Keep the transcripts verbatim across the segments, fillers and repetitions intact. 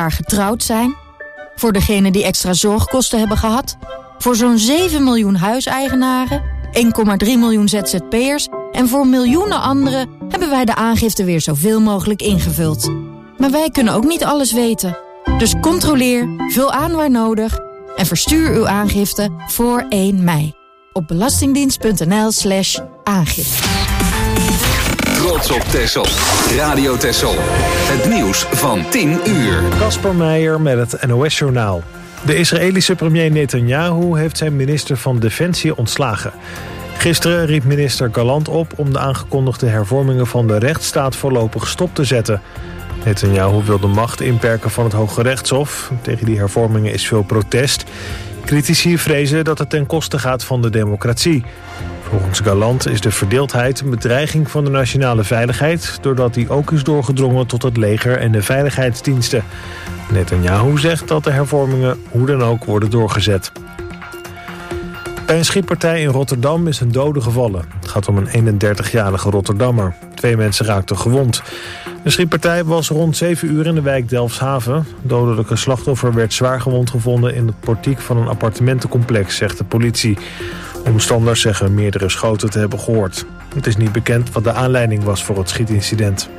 jaar getrouwd zijn, voor degenen die extra zorgkosten hebben gehad, voor zo'n zeven miljoen huiseigenaren, één komma drie miljoen Z Z P'ers en voor miljoenen anderen hebben wij de aangifte weer zoveel mogelijk ingevuld. Maar wij kunnen ook niet alles weten. Dus controleer, vul aan waar nodig en verstuur uw aangifte voor één mei. Op belastingdienst.nl slash aangifte. Trots op Texel. Radio Texel. Het nieuws van tien uur. Kasper Meijer met het N O S-journaal. De Israëlische premier Netanyahu heeft zijn minister van Defensie ontslagen. Gisteren riep minister Gallant op om de aangekondigde hervormingen van de rechtsstaat voorlopig stop te zetten. Netanyahu wil de macht inperken van het Hoge Rechtshof. Tegen die hervormingen is veel protest. Critici vrezen dat het ten koste gaat van de democratie. Volgens Gallant is de verdeeldheid een bedreiging van de nationale veiligheid, doordat die ook is doorgedrongen tot het leger en de veiligheidsdiensten. Netanyahu zegt dat de hervormingen hoe dan ook worden doorgezet. Bij een schietpartij in Rotterdam is een dode gevallen. Het gaat om een eenendertigjarige Rotterdammer. Twee mensen raakten gewond. De schietpartij was rond zeven uur in de wijk Delfshaven. Het dodelijke slachtoffer werd zwaar gewond gevonden in het portiek van een appartementencomplex, zegt de politie. Omstanders zeggen meerdere schoten te hebben gehoord. Het is niet bekend wat de aanleiding was voor het schietincident.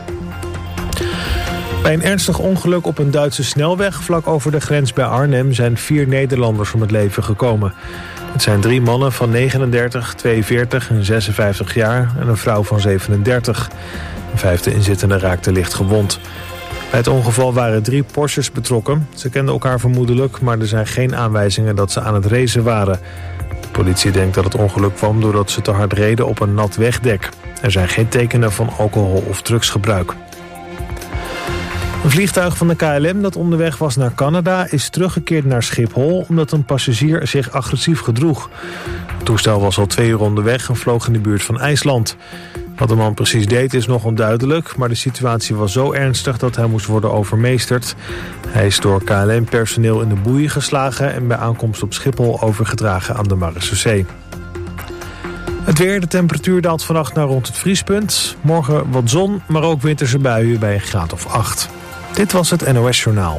Bij een ernstig ongeluk op een Duitse snelweg vlak over de grens bij Arnhem zijn vier Nederlanders om het leven gekomen. Het zijn drie mannen van negenendertig, tweeënveertig en zesenvijftig jaar en een vrouw van zevenendertig. Een vijfde inzittende raakte licht gewond. Bij het ongeval waren drie Porsches betrokken. Ze kenden elkaar vermoedelijk, maar er zijn geen aanwijzingen dat ze aan het racen waren. De politie denkt dat het ongeluk kwam doordat ze te hard reden op een nat wegdek. Er zijn geen tekenen van alcohol- of drugsgebruik. Een vliegtuig van de K L M dat onderweg was naar Canada is teruggekeerd naar Schiphol omdat een passagier zich agressief gedroeg. Het toestel was al twee uur onderweg en vloog in de buurt van IJsland. Wat de man precies deed is nog onduidelijk, maar de situatie was zo ernstig dat hij moest worden overmeesterd. Hij is door K L M-personeel in de boeien geslagen en bij aankomst op Schiphol overgedragen aan de Marechaussee. Het weer, de temperatuur daalt vannacht naar rond het vriespunt. Morgen wat zon, maar ook winterse buien bij een graad of acht. Dit was het N O S-journaal.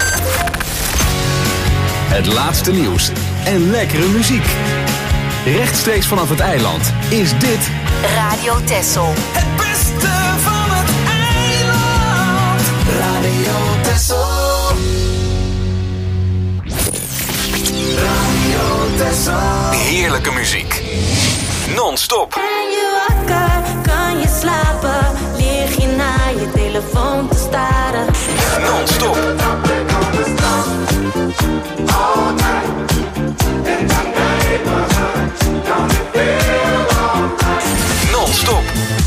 Het laatste nieuws en lekkere muziek. Rechtstreeks vanaf het eiland is dit Radio Texel. Het beste van het eiland. Radio Texel. Radio Texel. Heerlijke muziek. Non-stop. Ben je wakker, kan je slapen? Lig je naar je telefoon te staren? Non-stop. Non-stop.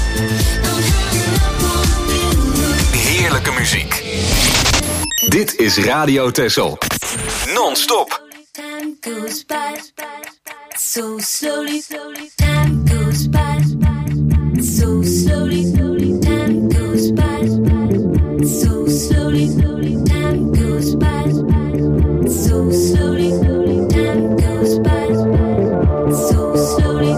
Heerlijke muziek. Dit is Radio Texel. Non-stop. Time goes by so slowly, time goes by so slowly, time goes by so slowly, time goes by so slowly, time goes by so slowly.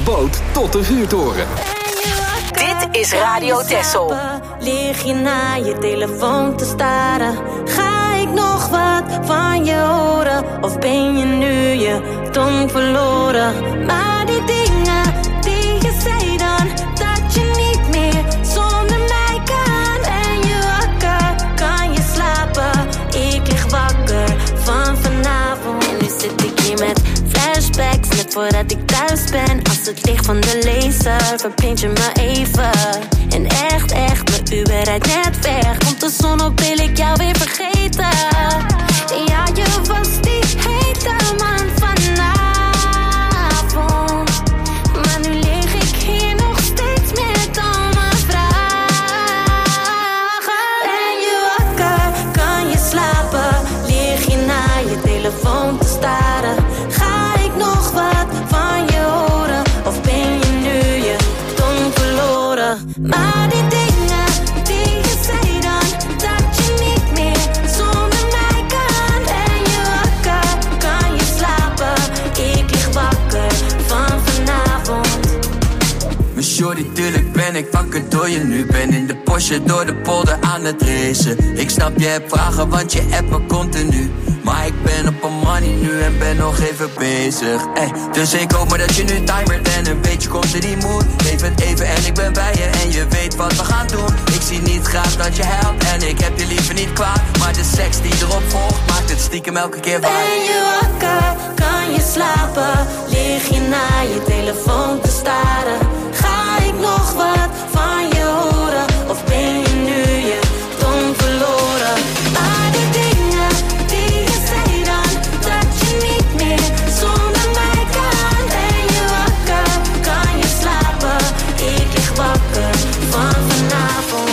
boot tot de vuurtoren. Dit is Radio Texel. Lig je naar je telefoon te staren? Ga ik nog wat van je horen? Of ben je nu je tong verloren? Maar die dingen die je zei dan, dat je niet meer zonder mij kan. Ben je wakker? Kan je slapen? Ik lig wakker van vanavond. En nu zit ik hier met flashbacks, net voordat ik thuis ben. Als het licht van de laser verblindt je me even. En echt, echt, mijn Uber rijdt net weg. Komt de zon op, wil ik jou weer vergeten. Ja, je was die hete man vanavond. Maar nu lig ik hier nog steeds met al mijn vragen. Ben je wakker? Kan je slapen? Lig je naar je telefoon te staren? Ga ik nog wat van je horen? Of ben je nu je tong verloren? Maar die dingen die je zei dan, dat je niet meer zonder mij kan. Ben je wakker? Kan je slapen? Ik lig wakker van vanavond. Mijn shorty, tuurlijk ben ik wakker door je nu. Ben in de Porsche door de polder aan het racen. Ik snap je hebt vragen, want je appt me continu. Maar ik ben op een money nu en ben nog even bezig. Ey, dus ik hoop maar dat je nu timert en een beetje komt in die mood. Leef het even en ik ben bij je en je weet wat we gaan doen. Ik zie niet graag dat je helpt en ik heb je liever niet kwaad. Maar de seks die erop volgt maakt het stiekem elke keer waar. Ben je wakker? Kan je slapen? Lig je naar je telefoon te staren? Ga ik nog wat van je horen? Of ben je nu je tong verloren? Maar die dingen die je zei dan, dat je niet meer zonder mij kan. Ben je wakker? Kan je slapen? Ik lig wakker van vanavond.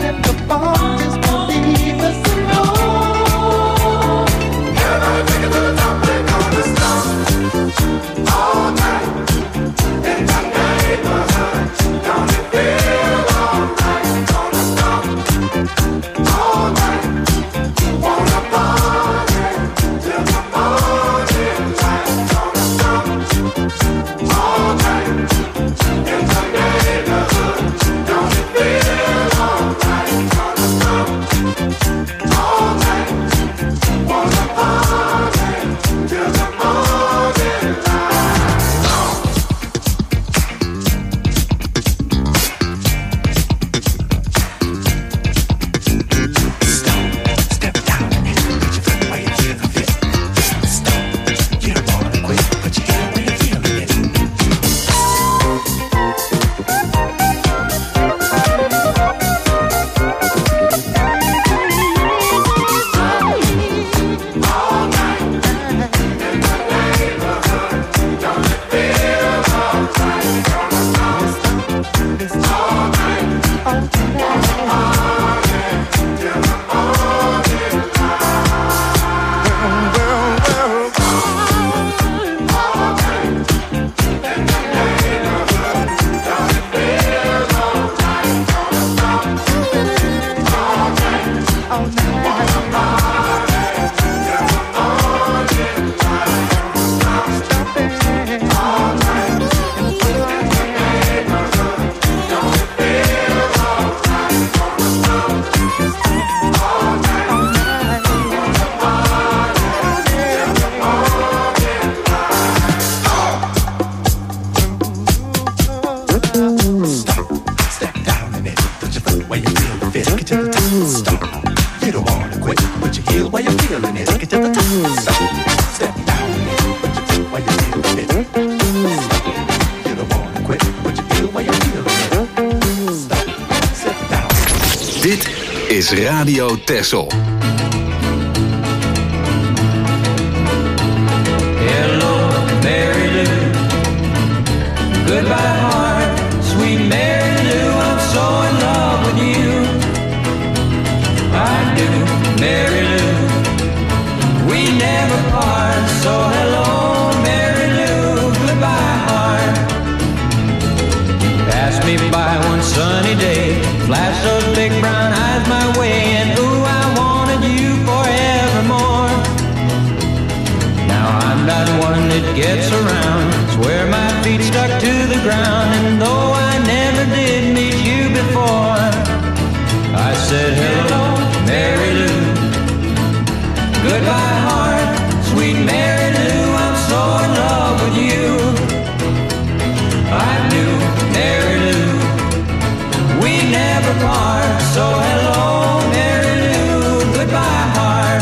Take it to the is Radio Texel. Hello, Mary Lou. Goodbye, heart, sweet Mary Lou. I'm so in love with you. I do, Mary Lou. We never part, so hello, Mary Lou. Goodbye, heart. Pass me by one sunny day, flash those big brown eyes my way, and ooh, I wanted you forevermore. Now I'm not one that gets around, swear my feet stuck to the ground, and though I never did meet you before, I said hello, Mary Lou. Goodbye, heart, sweet Mary Lou. I'm so in love with you. I do, Mary Lou. We never part, so hello, Mary Lou. Goodbye, heart.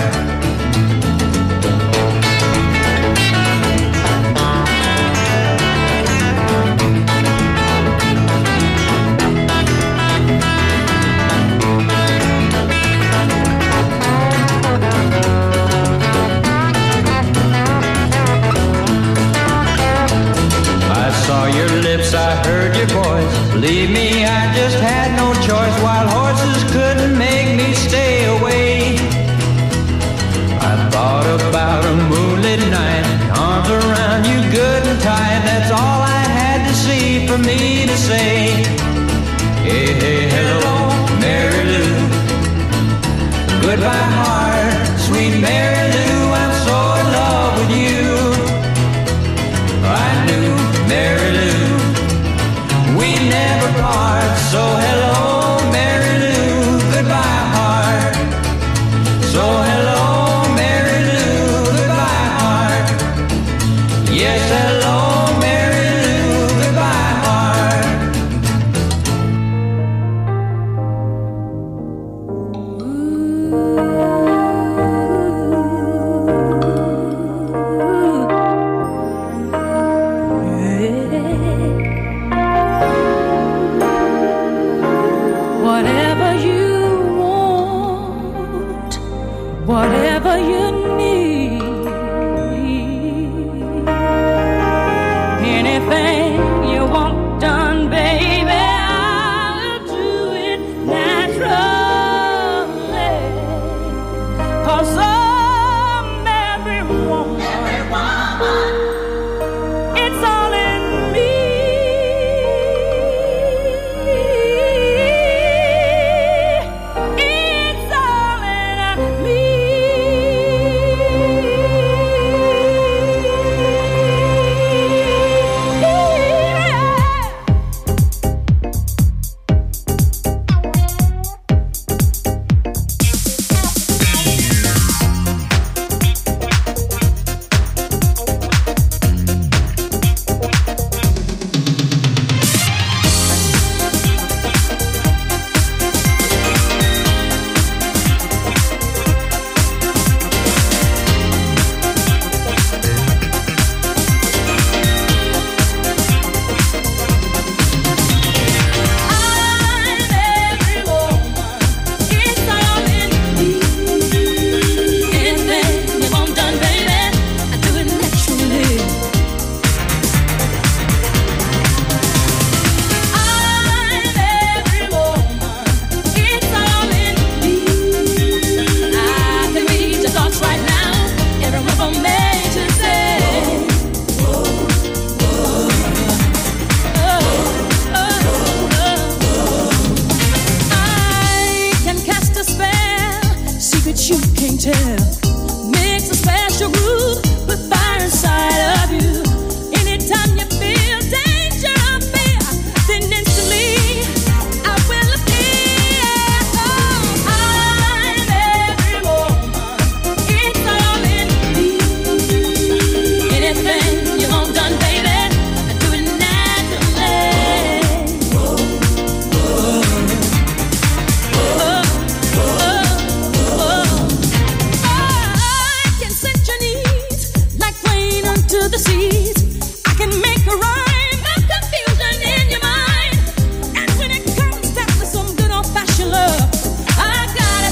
I saw your lips, I heard your voice. Believe me, I just had no choice. Wild horses couldn't make me stay away. I thought about a moonlit night, arms around you good and tight. That's all I had to see for me to say. Hey, hey, hello, Mary Lou. Goodbye, heart, sweet Mary Lou. I'm so in love with you. I knew, Mary Lou. We never part, so hello, Mary Lou. Goodbye, heart. So hello, Mary Lou. Goodbye, heart. Yes, hello, Mary Lou. Goodbye, heart. Whatever you want, whatever you need, anything you want done, baby, I'll do it naturally. 'Cause I'm every woman, it's all in me. It's all in me. I got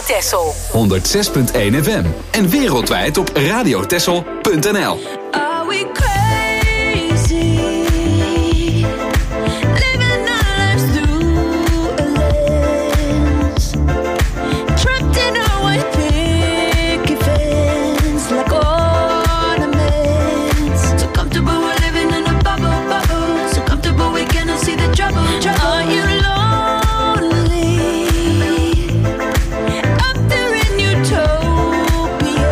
Texel. honderd zes punt één F M. En wereldwijd op radiotexel punt n l. Are we crazy? Living our lives through a lens. Trapped in our white picket fence like ornaments. So comfortable we're living in a bubble, bubble. So comfortable we cannot see the trouble, trouble. Are you lonely? Up there in utopia,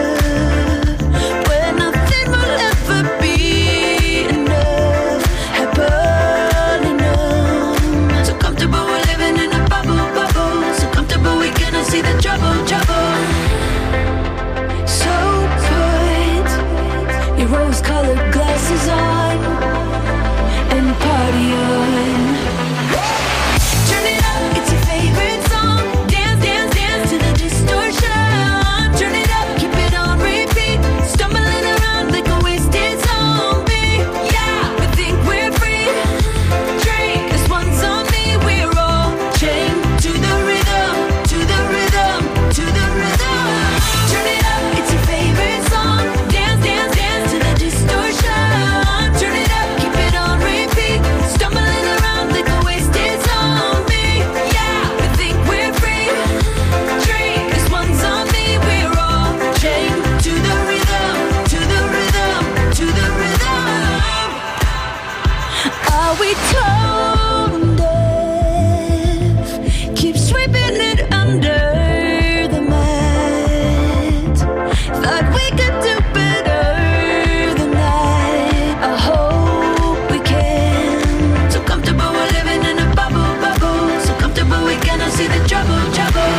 where nothing will ever be enough, happily numb. So comfortable we're living in a bubble, bubble. So comfortable we cannot see the trouble, trouble. So put your rose-colored glasses on and party on. Turn it up, it's your favorite song. Dance, dance, dance to the distortion. Turn it up, keep it on repeat. Stumbling around like a wasted zombie. Yeah, we think we're free. Drink, this one's on me. We're all chained to the rhythm, to the rhythm, to the rhythm. Turn it up, it's your favorite song. Dance, dance, dance to the distortion. Turn it up, keep it on repeat. Stumbling around like a wasted zombie. Yeah, we think we're free. Drink, this one's on me. We're all chained to the rhythm, to the rhythm, to the rhythm. Are we tone deaf? Keep sweeping it under the mat. Thought we could do better than that. I hope we can. So comfortable we're living in a bubble, bubble. So comfortable we cannot see the trouble, trouble.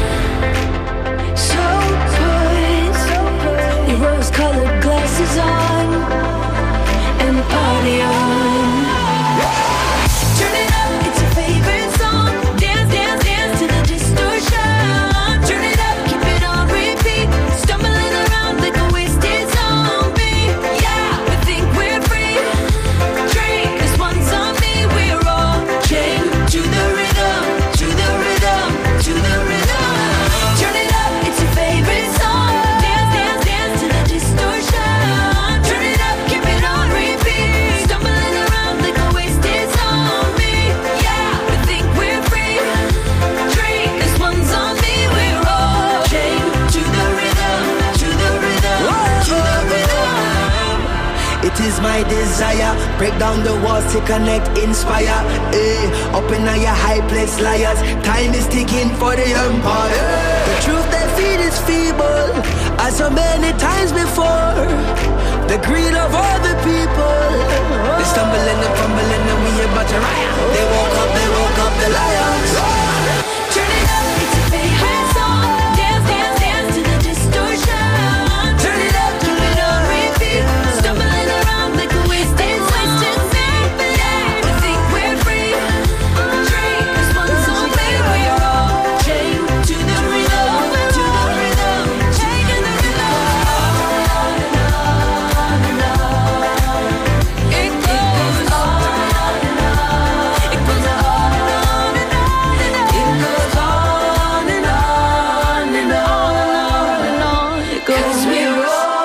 So put your rose-colored glasses on and party on. Turn it up, it's your favorite song. Dance, dance, dance to the distortion. Turn it up, keep it on repeat. Stumbling around like a wasted zombie. Yeah, we think we're free. Drink, this one's on me. We're all chained to the rhythm, to the rhythm, to the rhythm. Turn it up, it's your favorite song. Dance, dance, dance to the distortion. Turn it up, keep it on repeat. Stumbling around like a wasted zombie. Yeah, we think we're free. Drink, this one's on me. We're all chained to the rhythm, to the rhythm, to the rhythm. It is my desire, break down the walls to connect, inspire. Eh, up in your high place, liars. Time is ticking for the empire. The truth they feed is feeble, as so many times before. The greed of all the people. They stumble and they fumble and then we about to riot. They woke up, they woke up the lions. Turn it up, it's your favorite song. Dance, dance, dance to the distortion. Turn it up, keep it on repeat. Stumbling around like a wasted zombie. Yeah, we think we're free. Drink, this one's on me. We're all chained to the rhythm, to the rhythm, chained to the rhythm. On and on and on. It goes on and on. It goes on and on and on and on. It goes on and on and on and on. It goes. 'Cause we're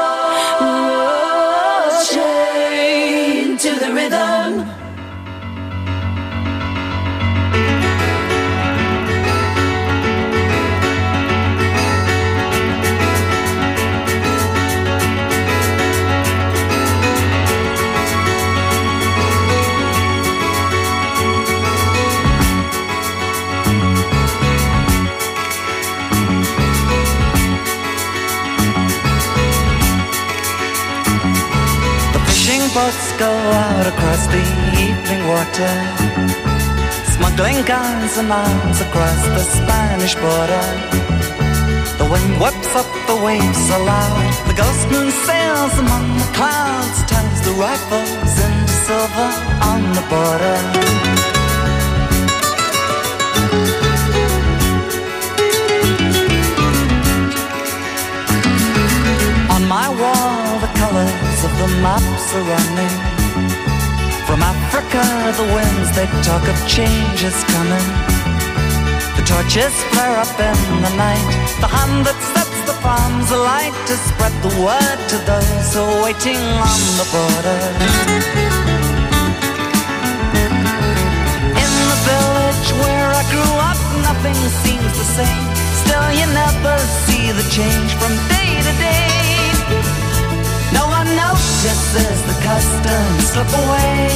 all chained to the rhythm. The fishing boats go out across the evening water, smuggling guns and arms across the Spanish border. The wind whips up the waves aloud, the ghost moon sails among the clouds, turns the rifles into silver on the border. On my wall the colors of the maps are running. From Africa the winds they talk of change is coming. The Torches flare up in the night. The hand that sets the farms alight to spread the word to those who are waiting on the border. In the village where I grew up, nothing seems the same. Still you never see the change from day to day. No one notices the customs slip away.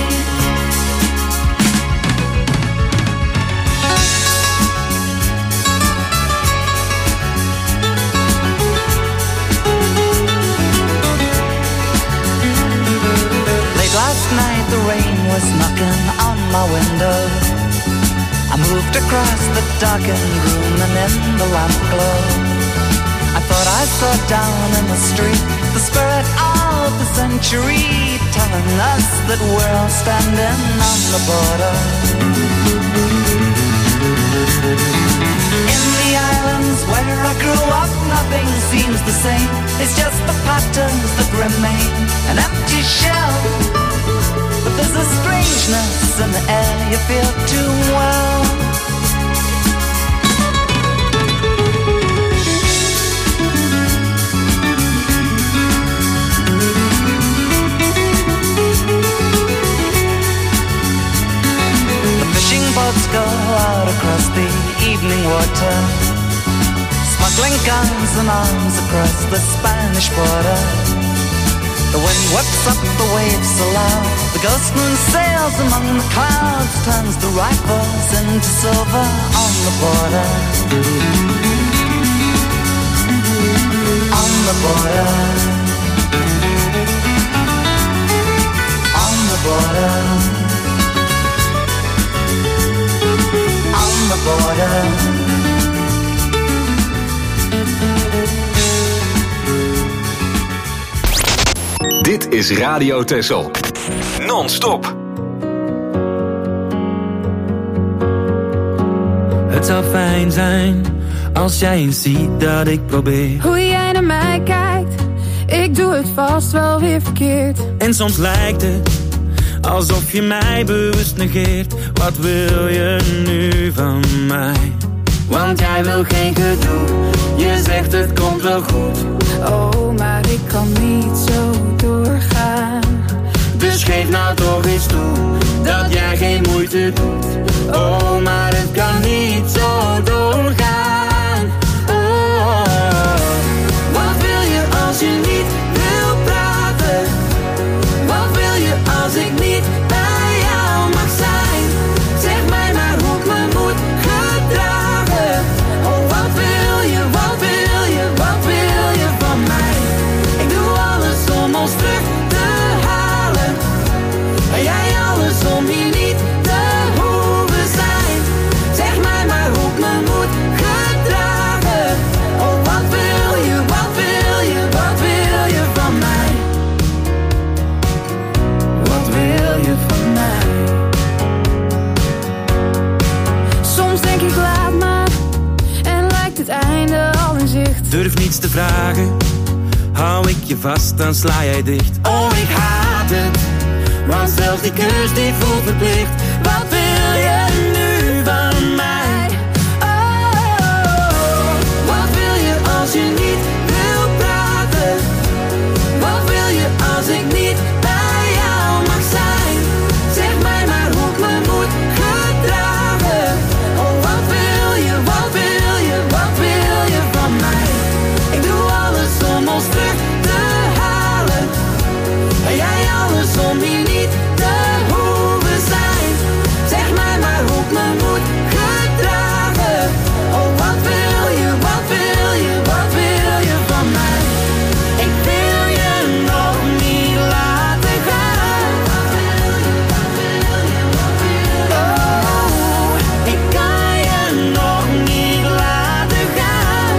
Last night the rain was knocking on my window. I moved across the darkened room and in the lamp glow I thought I saw down in the street the spirit of the century, telling us that we're all standing on the border. In the islands where I grew up, nothing seems the same. It's just the patterns that remain, an empty shell. But there's a strangeness in the air you feel too well. The fishing boats go out across the evening water, smuggling guns and arms across the Spanish border. The wind whips up the waves so loud, the ghost moon sails among the clouds, turns the rifles into silver on the border. On the border. On the border. On the border. Dit is Radio Texel. Non-stop. Het zou fijn zijn als jij eens ziet dat ik probeer. Hoe jij naar mij kijkt, ik doe het vast wel weer verkeerd. En soms lijkt het alsof je mij bewust negeert. Wat wil je nu van mij? Want jij wil geen gedoe, je zegt het komt wel goed. Oh, maar ik kan niet zo doorgaan. Dus geef nou toch eens toe dat jij geen moeite doet. Oh, maar het kan niet zo doorgaan. Oh, wat wil je als je niet wil praten? Wat wil je als ik niet bij jou mag zijn? Zeg mij maar hoe ik me moet gedragen. Oh, wat wil je, wat wil je, wat wil je van mij? Ik doe alles om ons terug te halen. En jij alles om hier niet te hoeven zijn. Zeg mij maar hoe ik me moet gedragen. Oh, wat wil je, wat wil je, wat wil je van mij? Wat wil je van mij? Soms denk ik laat maar, en lijkt het einde al in zicht. Durf niets te vragen, hou ik je vast, dan sla jij dicht. Oh, ik haat het, want zelfs die kus die voelt verplicht. Wat wil je nu van mij? Oh, wat wil je als je niet wil praten? Wat wil je als ik niet bij jou mag zijn? Zeg mij maar hoe ik me moet gedragen. Oh, wat wil je, wat wil je, wat wil je van mij? Ik doe alles om ons terug te halen. En jij alles om hier niet te hoeven zijn. Zeg mij maar hoe ik me moet gedragen. Oh, wat wil je, wat wil je, wat wil je van mij? Ik wil je nog niet laten gaan. Oh, ik kan je nog niet laten gaan.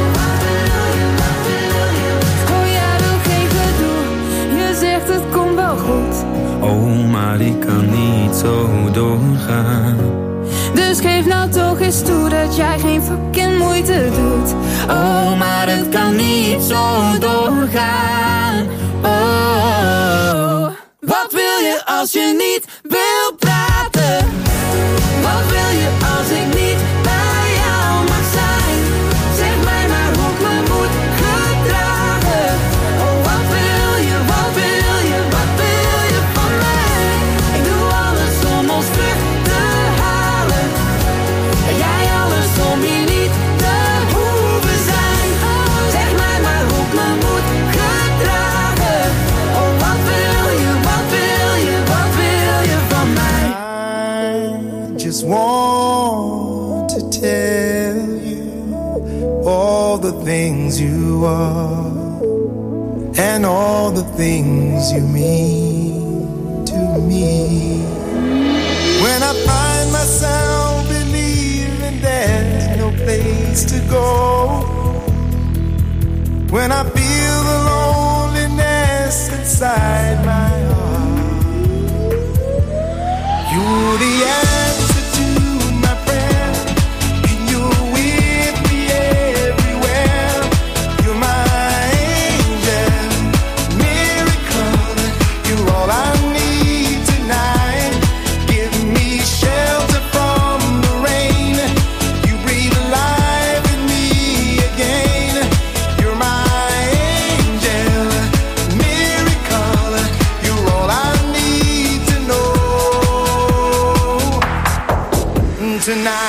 Oh, jij wil geen gedoe, je zegt het komt wel goed. Oh, maar ik kan niet zo doorgaan. Dus geef nou toch eens toe dat jij geen fucking moeite doet. Oh, maar het kan niet zo doorgaan. Oh, wat wil je als je niet wil praten? Wat wil je als ik niet bij jou all the things you are and all the things you mean to me. When I find myself believing there's no place to go, when I feel the loneliness inside my heart, you're the answer to my prayer, and you're with me everywhere. You're my angel, miracle, you're all I need tonight. Give me shelter from the rain, you breathe life in me again. You're my angel, miracle, you're all I need to know tonight.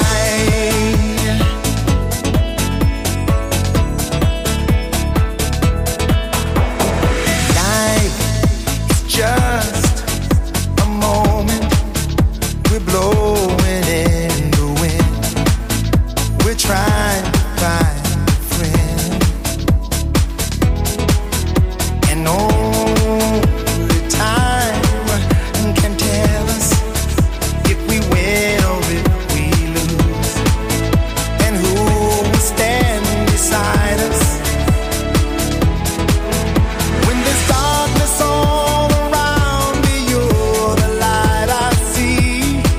Life is just a moment. We're blowing in the wind. We're trying to find a friend, and only time can tell us if we win or if we lose, and who will stand beside us when there's darkness all around me. You're the light I see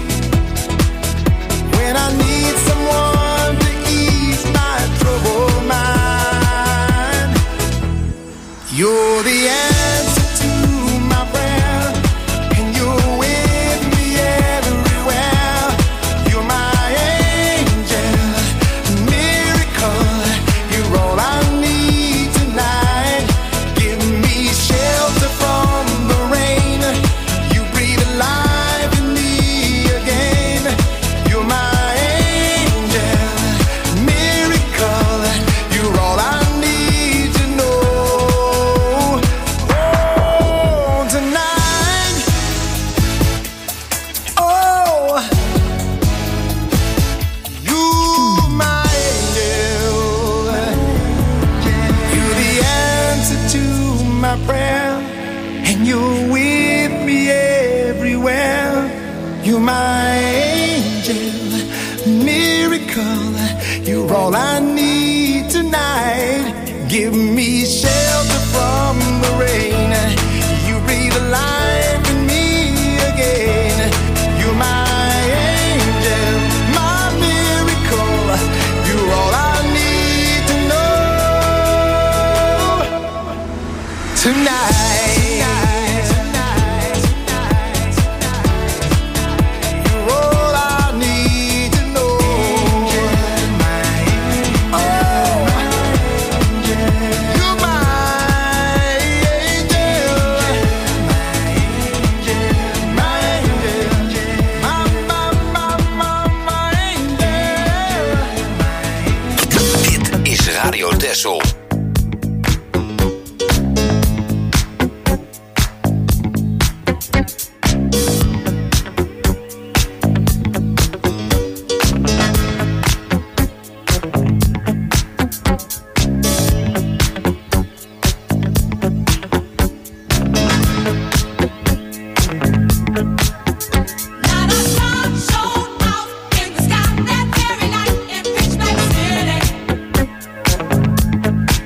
when I need someone to ease my troubled mind. You're the answer to my prayer, and you're with me everywhere. You're my angel, miracle, you're all I need tonight. Give me shelter from the rain, you breathe life in me again. You're my angel, miracle, you're all I need to know. Oh, tonight, oh, you're my angel. You're the answer to my prayer, and you're with me everywhere. You're my angel, miracle, you're all I need tonight. Give me shelter from the rain, you breathe life in me again. You're my angel, my miracle, you're all I need to know tonight. You're all I need to know. Oh, you're my angel, my angel, my, my, my, my, my angel. Dit is Radio Texel. Not a star shone out in the sky that very night in Pitch Black City.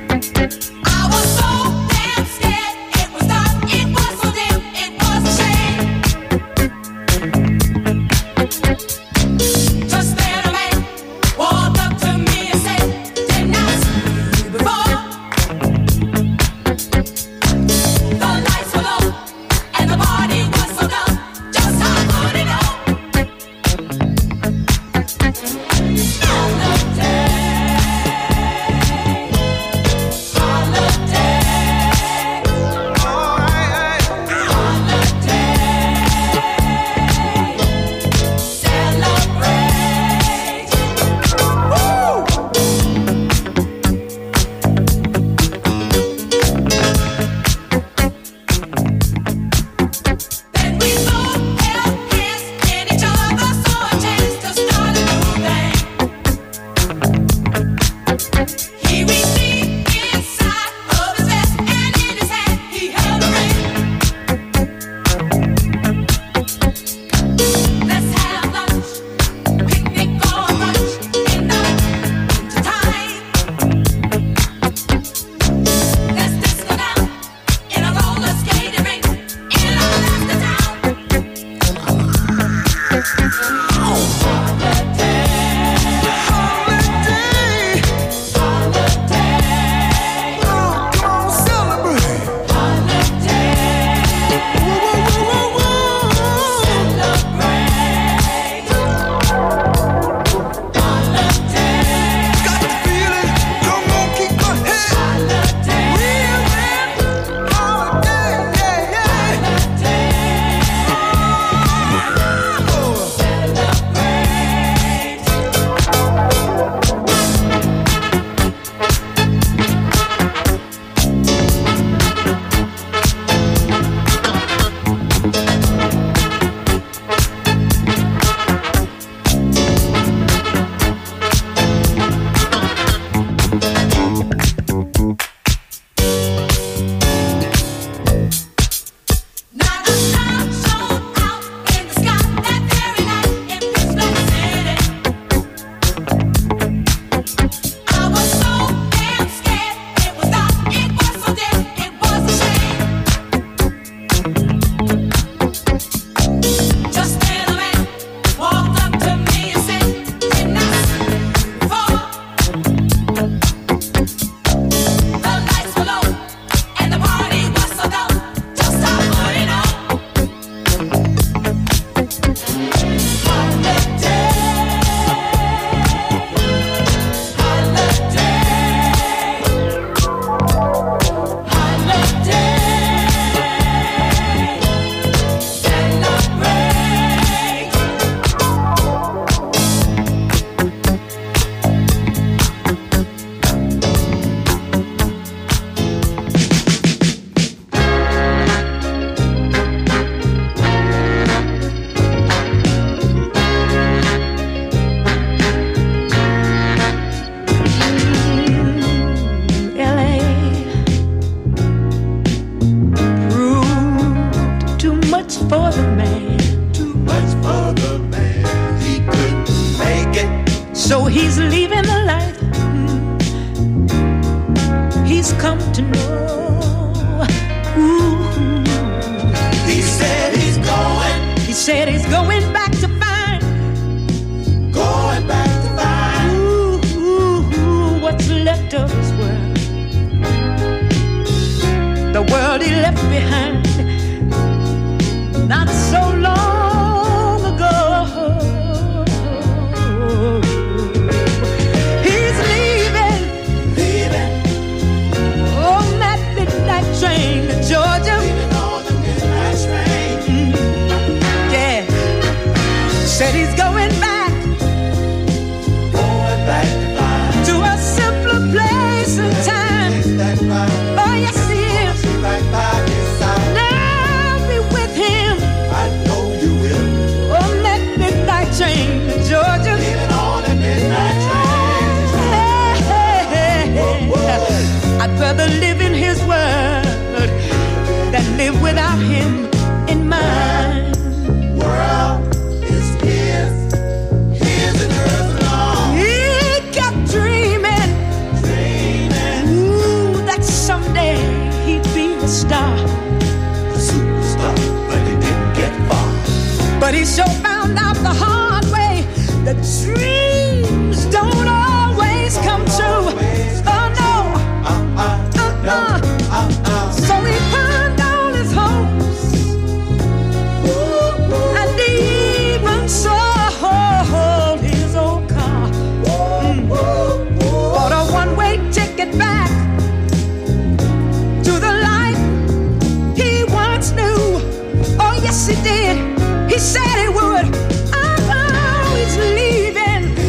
He said he would. Oh, he's leaving.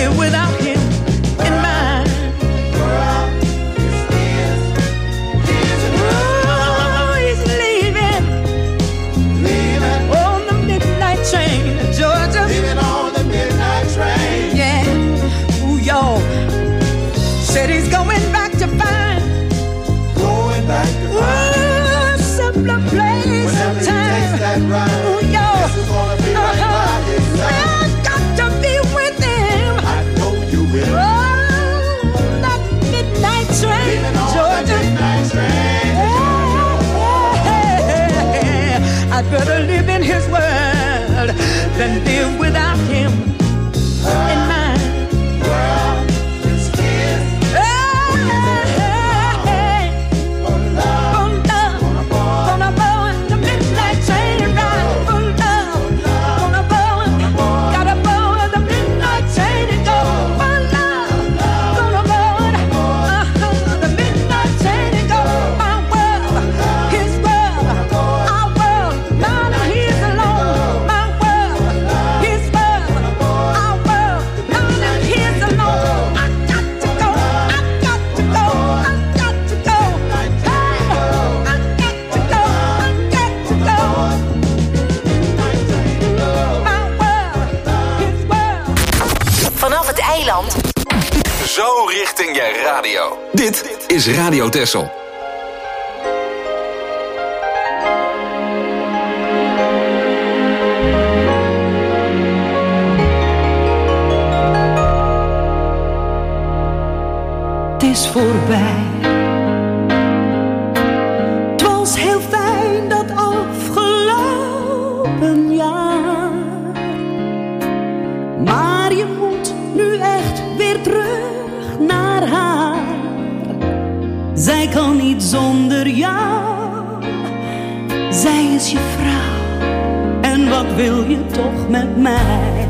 live without him in mind. Oh, he's leaving, leaving on the midnight train to Georgia. Leaving on the midnight train. Yeah, ooh, y'all. Said he's going back to find, going back to find ooh, a simpler place. Whenever he takes that ride, ooh, y'all. this is gonna be right uh-huh. by his side. I've got to be with him. I know you will. Oh, that midnight train, Leaving on Georgia. the midnight train. Yeah, I'd better live in his world than live without him in mine. Well, it's his. Hey, for love, gonna board the midnight train and ride for love. Gonna board, gotta board the midnight train and go for love. Gonna board uh-huh, the midnight train and go. My world, his world, our world. Now that he's alone. My world, his world, our world. Now that he's alone. I got to go, I got to go, I got to go. Hey, I got to go, I got to go. My world, his world. Vanaf het eiland. Zo richting je radio. Dit is Radio Texel. Het is voorbij. Het was heel fijn dat afgelopen jaar. Maar je moet nu echt weer terug naar haar. Zij kan niet zonder jou. Zij is je vrouw. En wat wil je toch met mij?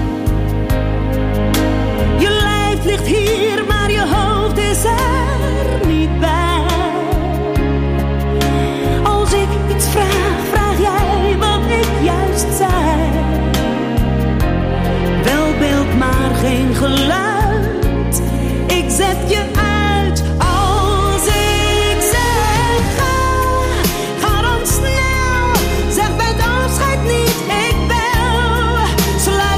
Je lijf ligt hier, maar je hoofd is er niet bij. Als ik iets vraag, vraag jij wat ik juist zei. Wel beeld, maar geen geluid. Ik zet je uit als ik zeg ga. Ga dan snel, zeg bij het afscheid niet ik bel. Sluit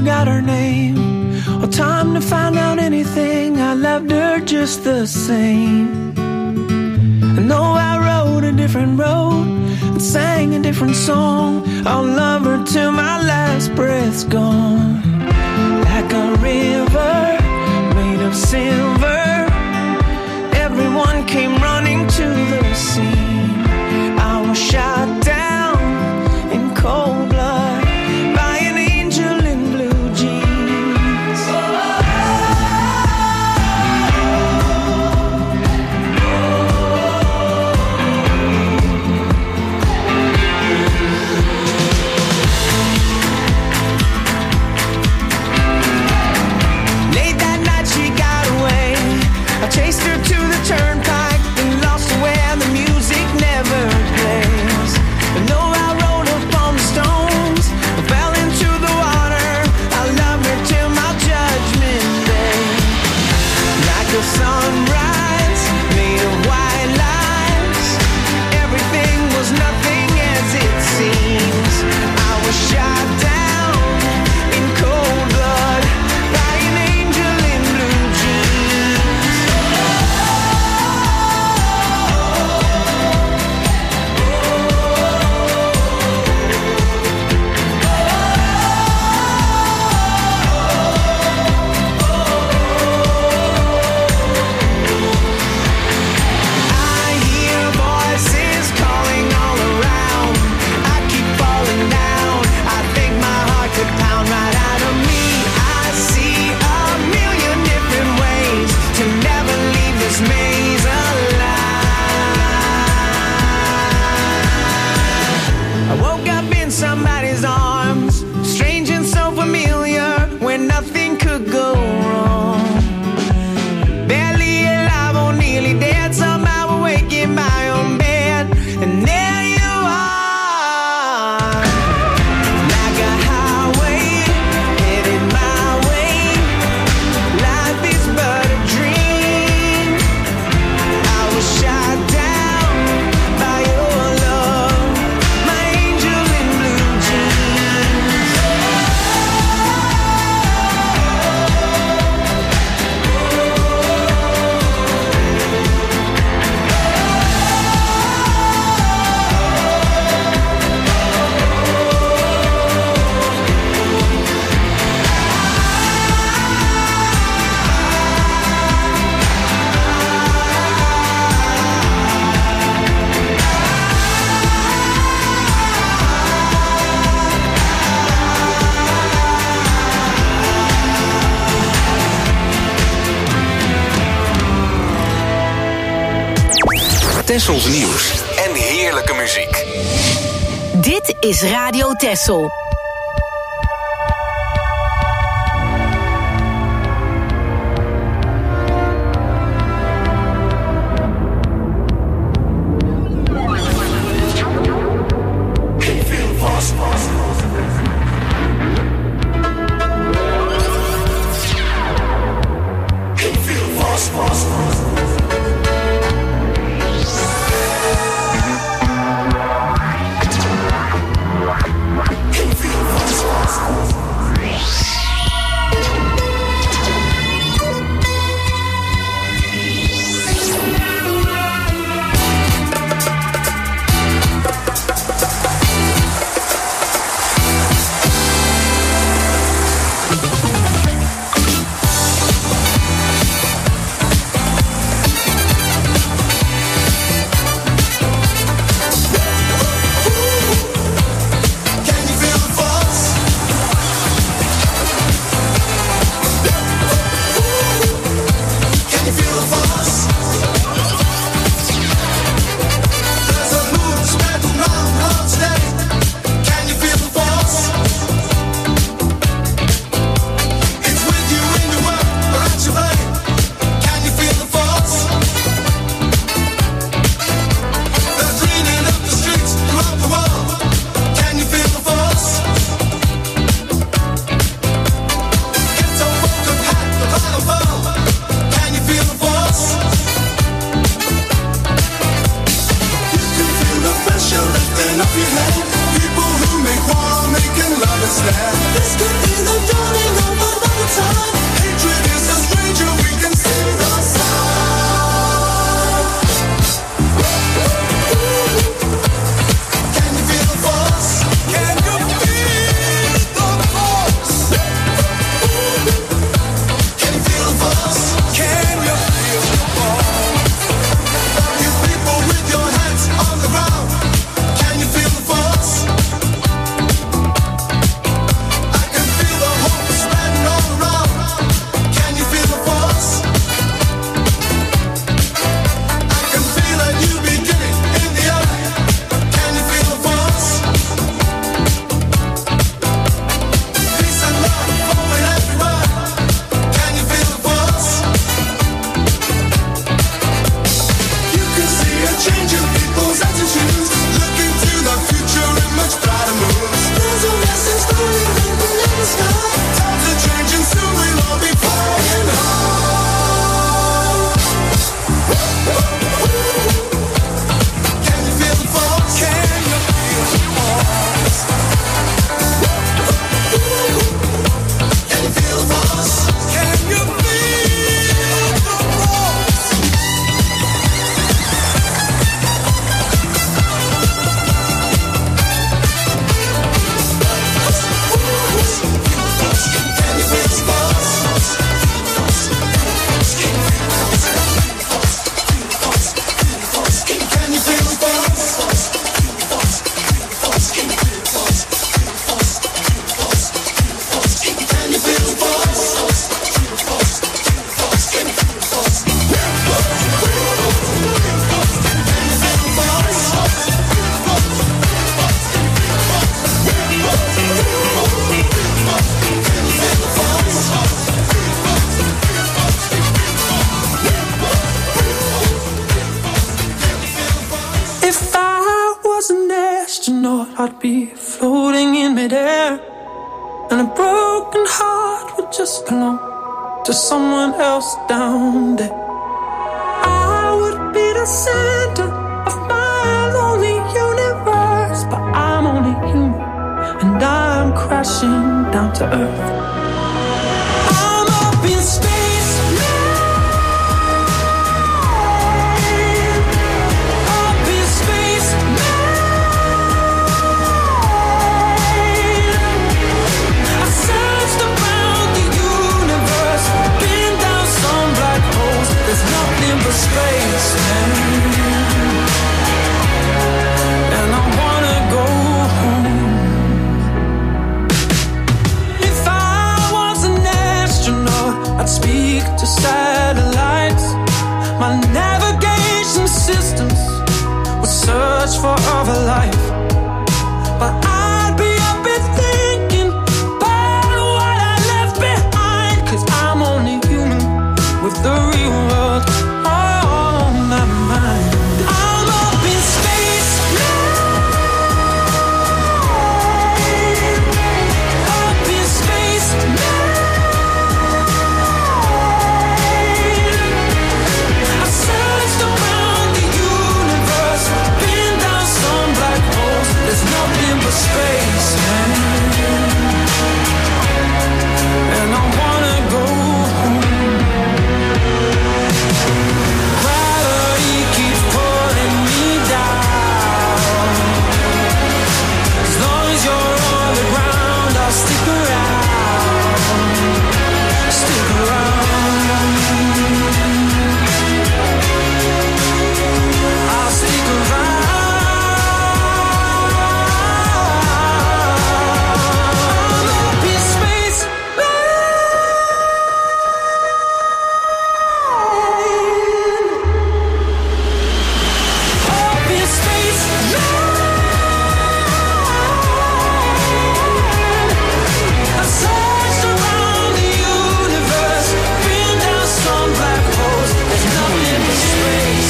forgot her name or time to find out anything. I loved her just the same. And though I rode a different road and sang a different song, I'll love her till my last breath's gone. Like a river made of silver, everyone came running to the scene. I was shot down in cold blood by an angel in blue jeans. Late that night she got away. I chased her to the turnpike and lost her where the music never plays. But no, I rode upon the stones, I fell into the water. I love her till my judgment day. Like a sunrise made of white lines, everything was nothing as it seems. I was shot down in cold blood by an angel in blue jeans. I hear voices calling all around. I keep falling down. I think my heart could pound right out of me. I see a million different ways to never leave this maze alive. I woke up in somebody's arms, strange and so familiar, where nothing could go wrong. Barely alive or nearly dead, somehow awake in my own bed, and there you are. Like a highway, headed my way. Life is but a dream. I was shot down by your love, my angel in blue jeans. Tessels nieuws en heerlijke muziek. Dit is Radio Tessel. People who make war, making love a snap. This could be the dawning of another time. Hatred is a stranger, we can sing the song. Can you feel the force? Can you feel the force? Can you feel the force? Can you feel the force? You people with your hands on the ground. Can you feel the force? I can feel the hope spreading all around. Can you feel the force? I can feel a new beginning in the air. Can you feel the force? Peace and love flowing everywhere. Can you feel the force? You can see a change in people's attitudes. Look into the future in much brighter moods. There's a message glowing in the night sky. Times are changing, soon we'll all be flying high. Can you feel the force? Can you feel the force? Can you feel the force? Can you feel the force? If I was an astronaut, I'd be floating in midair, and a broken heart would just belong to someone else down there. I would be the center of my lonely universe, but I'm only human, and I'm crashing down to earth. I'm up in space now. Up in space now. I searched around the universe, been down some black holes. There's nothing but space, man. And I wanna go home. If I was an astronaut, I'd speak to satellites. My navigation systems would search for other life. But I'd be up and thinking about what I left behind, 'cause I'm only human with the real world on my mind. I'm up in space now. Up in space now. I searched around the universe, been down some black holes. There's nothing but space, man. And I wanna go home. Gravity keeps pulling me down. As long as you're on the ground, I'll stick around. Stick around. I'll stick around. Up in space, up in space I searched around the universe, been down some black holes. There's nothing but space,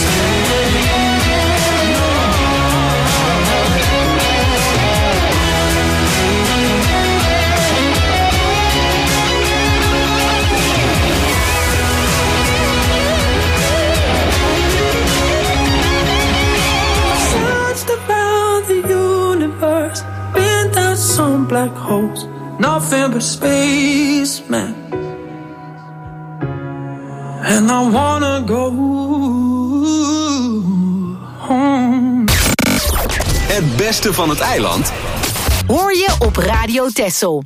I searched around the universe, been down some black holes, nothing but space, man. And I wanna go home. Het beste van het eiland hoor je op Radio Texel.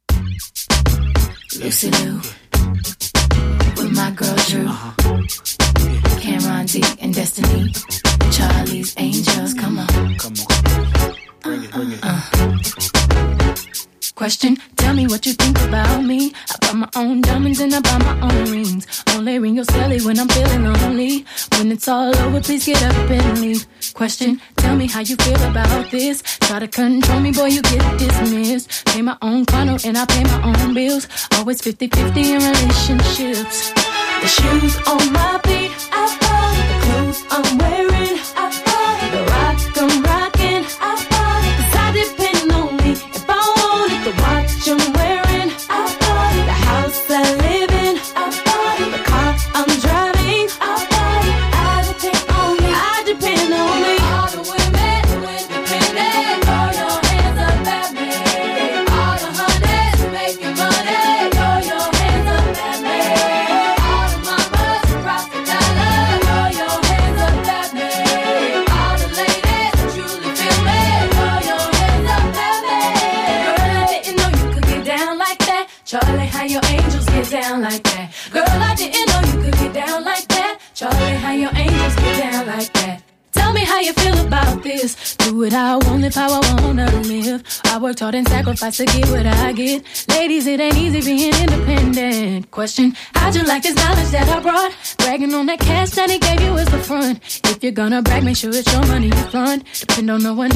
Lucy Lou, with my girl Drew, Cameron D and Destiny, Charlie's Angels, come on. Come on, bring it, bring it. Uh, Question, tell me what you think about me. I buy my own diamonds and I buy my own rings. Only ring your celly when I'm feeling lonely. When it's all over, please get up and leave. Question, tell me how you feel about this. Try to control me, boy, you get dismissed. Pay my own condo and I pay my own bills. Always fifty-fifty in relationships. The shoes on my feet, I bought it. The clothes I'm wearing, I bought it. The rock I'm rocking, I bought it. 'Cause I depend on me if I want it. The watch I'm wearing, I bought it. The house I live in, I bought it. The car I'm driving, I bought it. I depend on me, I depend on me. All the women who independent, throw your hands up at me. All the hunters making money, throw your hands up at me. All the mamas who rock the dollar, throw your hands up at me. All the ladies who truly feel me, throw your hands up at me. Girl, I didn't know you could get down like that. Charlie, how your angels get down like that. Girl, I didn't know you could get down like that. Charlie, how your angels get down like that. Tell me how you feel about this. Do it how I want, live how I wanna live. I worked hard and sacrificed to get what I get. Ladies, it ain't easy being independent. Question, how'd you like this knowledge that I brought? Bragging on that cash that he gave you is the front. If you're gonna brag, make sure it's your money you fund. Depend on no one